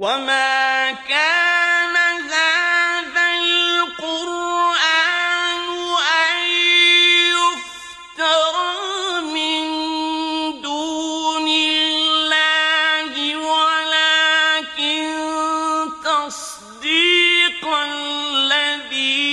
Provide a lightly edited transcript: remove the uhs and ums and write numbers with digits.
وما كان هذا القرآن أن يفترى من دون الله ولكن تصديق الذي